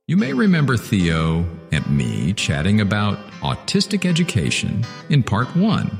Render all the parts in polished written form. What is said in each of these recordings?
You may remember Theo and me chatting about autistic education in Part 1.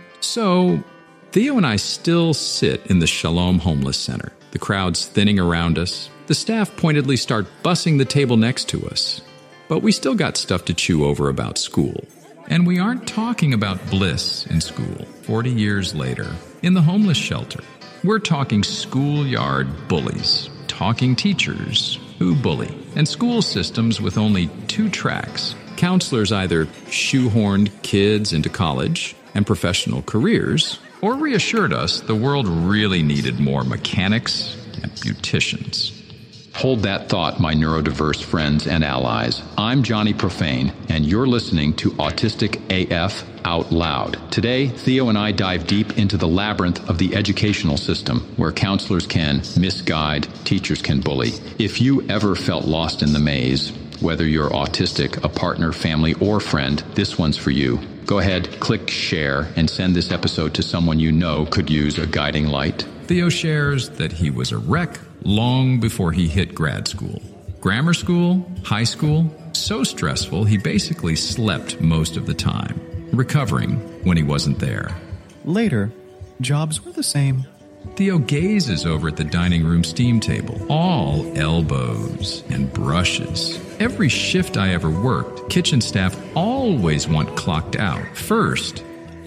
So, Theo and I still sit in the Shalom Homeless Center. The crowd's thinning around us. The staff pointedly start bussing the table next to us. But we still got stuff to chew over about school. And we aren't talking about bliss in school 40 years later in the homeless shelter. We're talking schoolyard bullies, talking teachers who bully, and school systems with only 2 tracks. Counselors either shoehorned kids into college and professional careers, or reassured us the world really needed more mechanics and beauticians. Hold that thought, my neurodiverse friends and allies. I'm Johnny Profane, and you're listening to Autistic AF Out Loud. Today, Theo and I dive deep into the labyrinth of the educational system, where counselors can misguide, teachers can bully. If you ever felt lost in the maze, whether you're autistic, a partner, family, or friend, this one's for you. Go ahead, click share, and send this episode to someone you know could use a guiding light. Theo shares that he was a wreck long before he hit grad school. Grammar school, high school, so stressful he basically slept most of the time, recovering when he wasn't there. Later, jobs were the same. Theo gazes over at the dining room steam table, all elbows and brushes. Every shift I ever worked, kitchen staff always want clocked out first.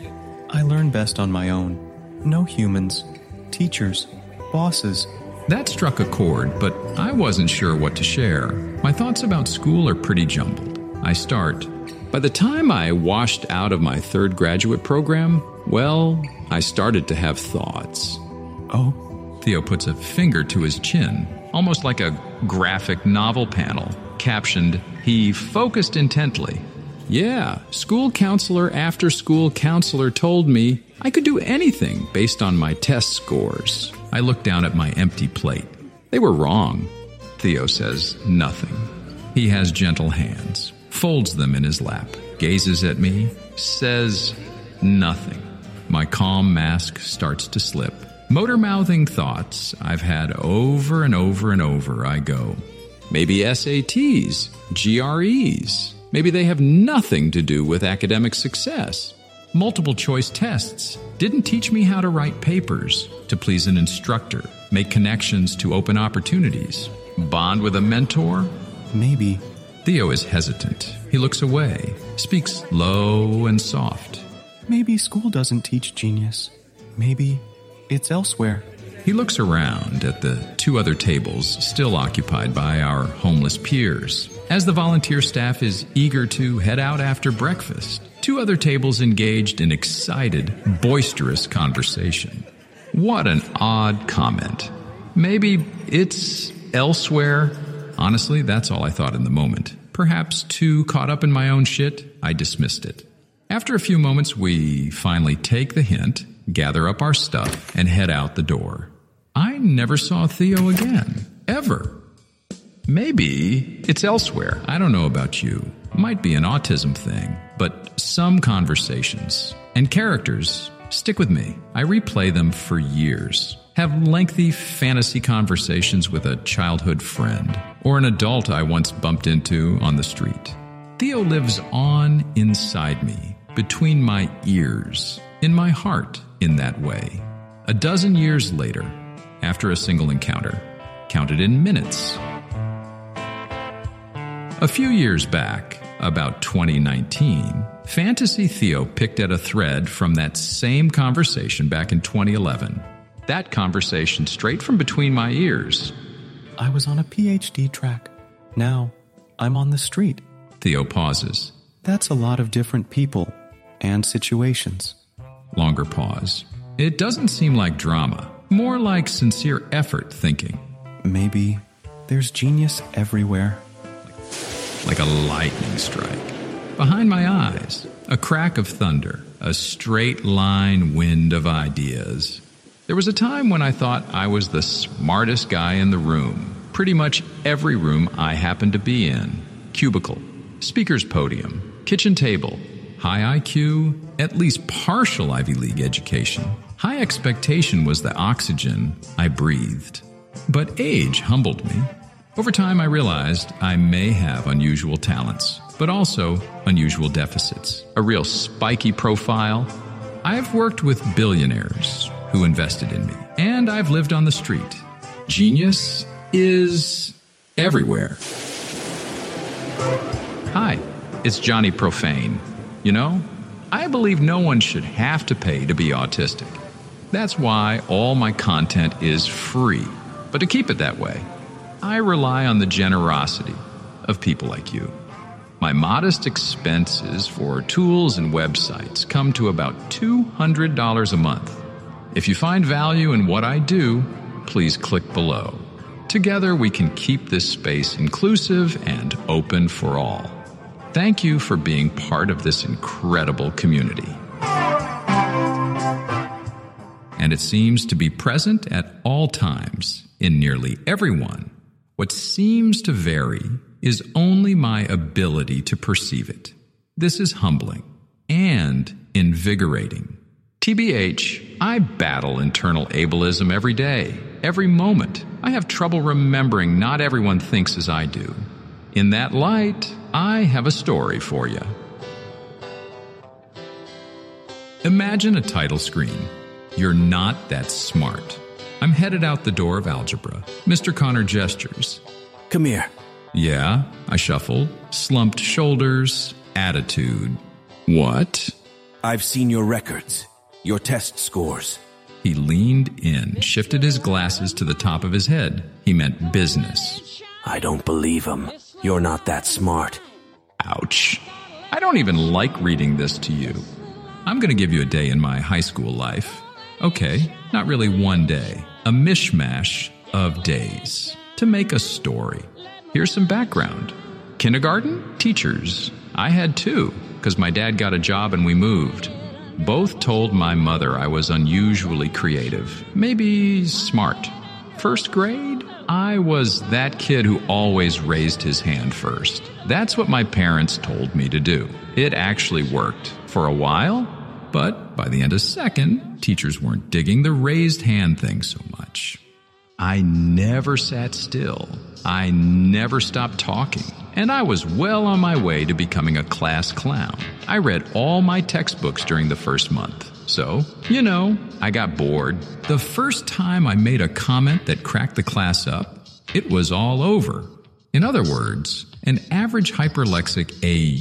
I learn best on my own. No humans, teachers, bosses. That struck a chord, but I wasn't sure what to share. My thoughts about school are pretty jumbled. I start. By the time I washed out of my 3rd graduate program, well, I started to have thoughts. Oh? Theo puts a finger to his chin, almost like a graphic novel panel, captioned, "He focused intently." Yeah, school counselor after school counselor told me I could do anything based on my test scores. I looked down at my empty plate. They were wrong. Theo says nothing. He has gentle hands, folds them in his lap, gazes at me, says nothing. My calm mask starts to slip. Motor-mouthing thoughts I've had over and over and over. I go, maybe SATs, GREs. Maybe they have nothing to do with academic success. Multiple choice tests didn't teach me how to write papers, to please an instructor, make connections to open opportunities, bond with a mentor. Maybe. Theo is hesitant. He looks away, speaks low and soft. Maybe school doesn't teach genius. Maybe it's elsewhere. He looks around at the 2 other tables still occupied by our homeless peers, as the volunteer staff is eager to head out after breakfast. 2 other tables engaged in excited, boisterous conversation. What an odd comment. Maybe it's elsewhere. Honestly, that's all I thought in the moment. Perhaps too caught up in my own shit, I dismissed it. After a few moments, we finally take the hint, gather up our stuff, and head out the door. I never saw Theo again. Ever. Maybe it's elsewhere. I don't know about you. Might be an autism thing, but some conversations and characters stick with me. I replay them for years. Have lengthy fantasy conversations with a childhood friend or an adult I once bumped into on the street. Theo lives on inside me, between my ears, in my heart in that way. A dozen years later, after a single encounter, counted in minutes. A few years back, about 2019, Fantasy Theo picked at a thread from that same conversation back in 2011. That conversation straight from between my ears. I was on a PhD track. Now, I'm on the street. Theo pauses. That's a lot of different people and situations. Longer pause. It doesn't seem like drama, more like sincere effort thinking. Maybe there's genius everywhere. Like a lightning strike. Behind my eyes, a crack of thunder, a straight line wind of ideas. There was a time when I thought I was the smartest guy in the room. Pretty much every room I happened to be in. Cubicle, speaker's podium, kitchen table, high IQ, at least partial Ivy League education. High expectation was the oxygen I breathed. But age humbled me. Over time, I realized I may have unusual talents, but also unusual deficits. A real spiky profile. I've worked with billionaires who invested in me, and I've lived on the street. Genius is everywhere. Hi, it's Johnny Profane. You know, I believe no one should have to pay to be autistic. That's why all my content is free. But to keep it that way, I rely on the generosity of people like you. My modest expenses for tools and websites come to about $200 a month. If you find value in what I do, please click below. Together we can keep this space inclusive and open for all. Thank you for being part of this incredible community. And it seems to be present at all times in nearly everyone. What seems to vary is only my ability to perceive it. This is humbling and invigorating. TBH, I battle internal ableism every day, every moment. I have trouble remembering not everyone thinks as I do. In that light, I have a story for you. Imagine a title screen. You're not that smart. I'm headed out the door of algebra. Mr. Connor gestures. Come here. Yeah, I shuffled, slumped shoulders, attitude. What? I've seen your records, your test scores. He leaned in, shifted his glasses to the top of his head. He meant business. I don't believe him. You're not that smart. Ouch. I don't even like reading this to you. I'm going to give you a day in my high school life. Okay, not really one day. A mishmash of days to make a story. Here's some background. Kindergarten? Teachers. I had two, because my dad got a job and we moved. Both told my mother I was unusually creative, maybe smart. First grade? I was that kid who always raised his hand first. That's what my parents told me to do. It actually worked for a while, but by the end of second, teachers weren't digging the raised hand thing so much. I never sat still. I never stopped talking. And I was well on my way to becoming a class clown. I read all my textbooks during the first month. So, you know, I got bored. The first time I made a comment that cracked the class up, it was all over. In other words, an average hyperlexic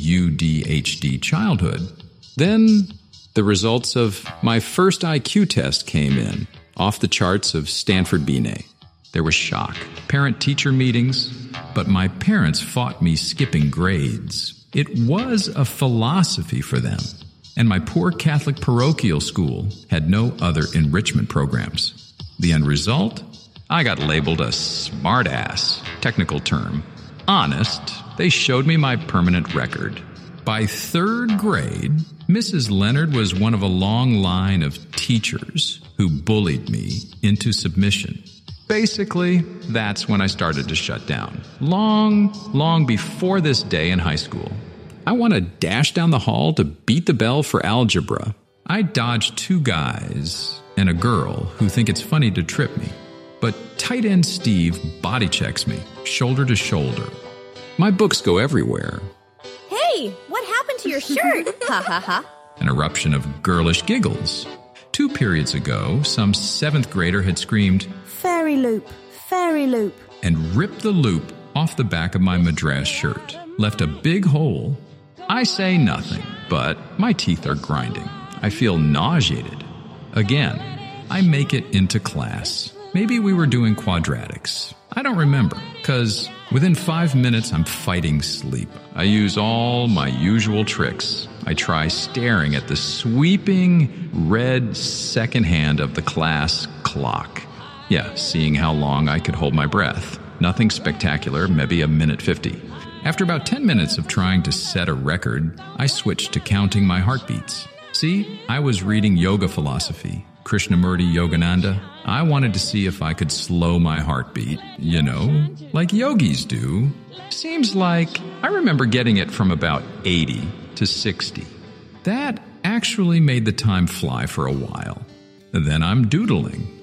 ADHD childhood. Then the results of my first IQ test came in, off the charts of Stanford Binet. There was shock, parent-teacher meetings, but my parents fought me skipping grades. It was a philosophy for them, and my poor Catholic parochial school had no other enrichment programs. The end result? I got labeled a smartass, technical term. Honest, they showed me my permanent record. By third grade, Mrs. Leonard was one of a long line of teachers who bullied me into submission. Basically, that's when I started to shut down. Long before this day in high school. I want to dash down the hall to beat the bell for algebra. I dodge two guys and a girl who think it's funny to trip me. But tight end Steve body checks me, shoulder to shoulder. My books go everywhere. Hey, what happened to your shirt? Ha ha ha. An eruption of girlish giggles. 2 periods ago, some 7th grader had screamed, Fairy loop, fairy loop. And ripped the loop off the back of my madras shirt. Left a big hole. I say nothing, but my teeth are grinding. I feel nauseated. Again, I make it into class. Maybe we were doing quadratics. I don't remember, because within 5 minutes I'm fighting sleep. I use all my usual tricks. I try staring at the sweeping red second hand of the class clock. Yeah, seeing how long I could hold my breath. Nothing spectacular, maybe a minute 50. After about 10 minutes of trying to set a record, I switched to counting my heartbeats. See, I was reading yoga philosophy, Krishnamurti Yogananda. I wanted to see if I could slow my heartbeat, you know, like yogis do. Seems like I remember getting it from about 80 to 60. That actually made the time fly for a while. Then I'm doodling.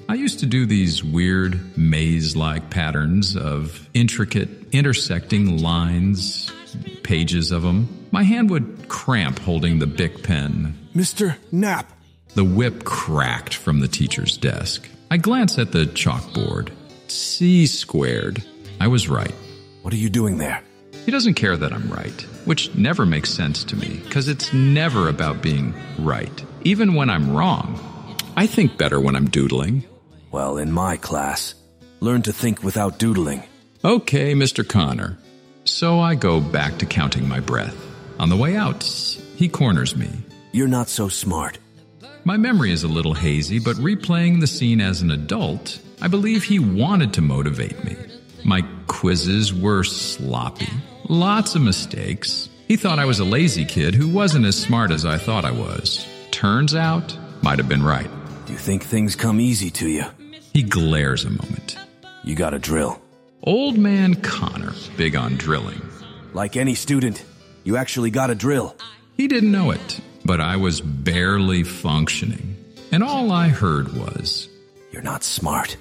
I used to do these weird maze-like patterns of intricate intersecting lines, pages of them. My hand would cramp holding the Bic pen. Mr. Knapp! The whip cracked from the teacher's desk. I glanced at the chalkboard. C squared. I was right. What are you doing there? He doesn't care that I'm right, which never makes sense to me, because it's never about being right. Even when I'm wrong, I think better when I'm doodling. Well, in my class, learn to think without doodling. Okay, Mr. Connor. So I go back to counting my breath. On the way out, he corners me. You're not so smart. My memory is a little hazy, but replaying the scene as an adult, I believe he wanted to motivate me. My quizzes were sloppy. Lots of mistakes. He thought I was a lazy kid who wasn't as smart as I thought I was. Turns out, might have been right. You think things come easy to you? He glares a moment. You gotta drill. Old man Connor, big on drilling. Like any student, you actually gotta drill. He didn't know it, but I was barely functioning. And all I heard was, You're not smart.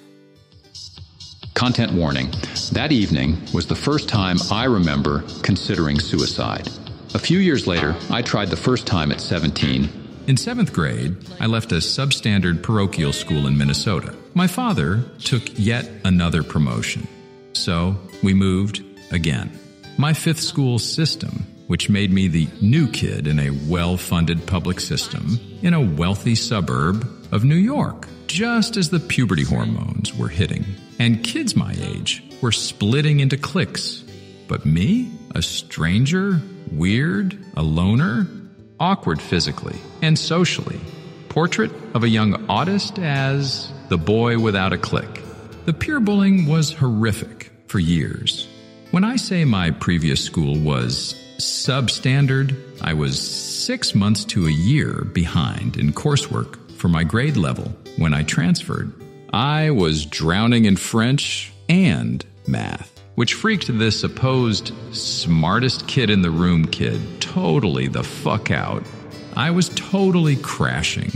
Content warning. That evening was the first time I remember considering suicide. A few years later, I tried the first time at 17. In 7th grade, I left a substandard parochial school in Minnesota. My father took yet another promotion. So we moved again. My 5th school system, which made me the new kid in a well-funded public system in a wealthy suburb of New York, just as the puberty hormones were hitting. And kids my age were splitting into cliques. But me? A stranger? Weird? A loner? Awkward physically and socially. Portrait of a young autist as the boy without a clique. The peer bullying was horrific for years. When I say my previous school was substandard, I was 6 months to a year behind in coursework for my grade level when I transferred. I was drowning in French and math, which freaked this supposed smartest kid in the room kid totally the fuck out. I was totally crashing.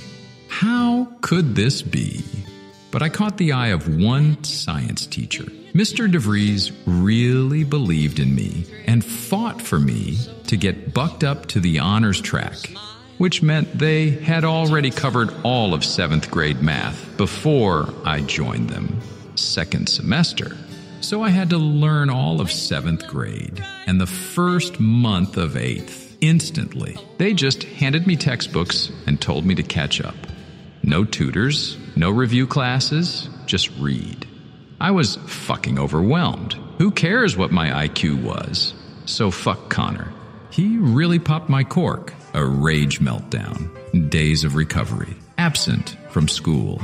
How could this be? But I caught the eye of one science teacher. Mr. DeVries really believed in me and fought for me to get bucked up to the honors track, which meant they had already covered all of 7th grade math before I joined them. 2nd semester. So I had to learn all of 7th grade and the first month of 8th instantly. They just handed me textbooks and told me to catch up. No tutors, no review classes, just read. I was fucking overwhelmed. Who cares what my IQ was? So fuck Connor. He really popped my cork. A rage meltdown. Days of recovery. Absent from school.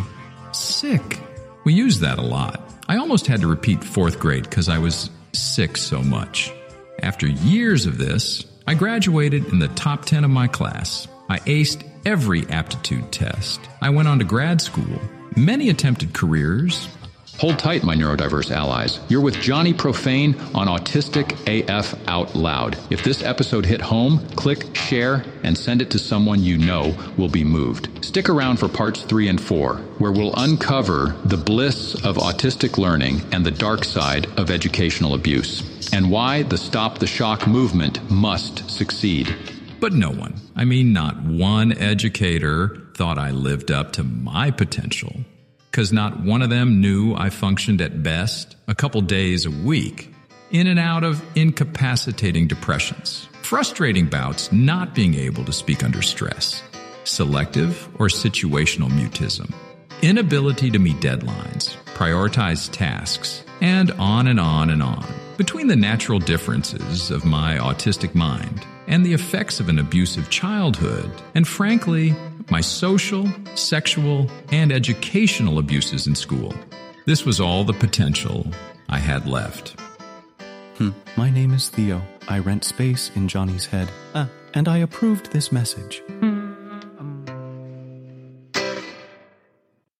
Sick. We used that a lot. I almost had to repeat 4th grade because I was sick so much. After years of this, I graduated in the top 10 of my class. I aced every aptitude test. I went on to grad school. Many attempted careers. Hold tight, my neurodiverse allies. You're with Johnny Profane on Autistic AF Out Loud. If this episode hit home, click share and send it to someone you know will be moved. Stick around for parts 3 and 4, where we'll uncover the bliss of autistic learning and the dark side of educational abuse, and why the Stop the Shock movement must succeed. But no one, I mean not one educator, thought I lived up to my potential. Because not one of them knew I functioned at best a couple days a week, in and out of incapacitating depressions, frustrating bouts not being able to speak under stress, selective or situational mutism, inability to meet deadlines, prioritize tasks, and on and on and on. Between the natural differences of my autistic mind and the effects of an abusive childhood, and frankly, my social, sexual, and educational abuses in school, this was all the potential I had left. My name is Theo. I rent space in Johnny's head. And I approved this message.